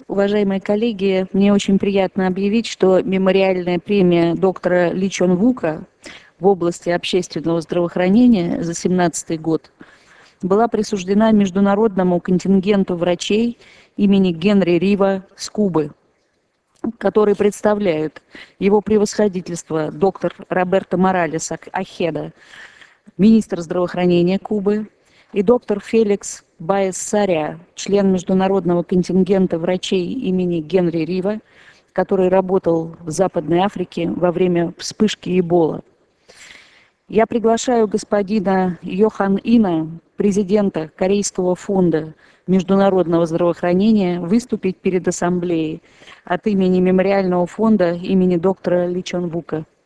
Уважаемые коллеги, мне очень приятно объявить, что мемориальная премия доктора Ли Чон Вука в области общественного здравоохранения за 2017 год была присуждена международному контингенту врачей имени Генри Рива с Кубы, который представляют его превосходительство доктор Роберто Моралес Ахеда, министр здравоохранения Кубы, и доктор Феликс Баэс-Саря, член международного контингента врачей имени Генри Рива, который работал в Западной Африке во время вспышки Эбола. Я приглашаю господина Йохан Ина, президента Корейского фонда международного здравоохранения, выступить перед ассамблеей от имени мемориального фонда имени доктора Ли Чон Вука.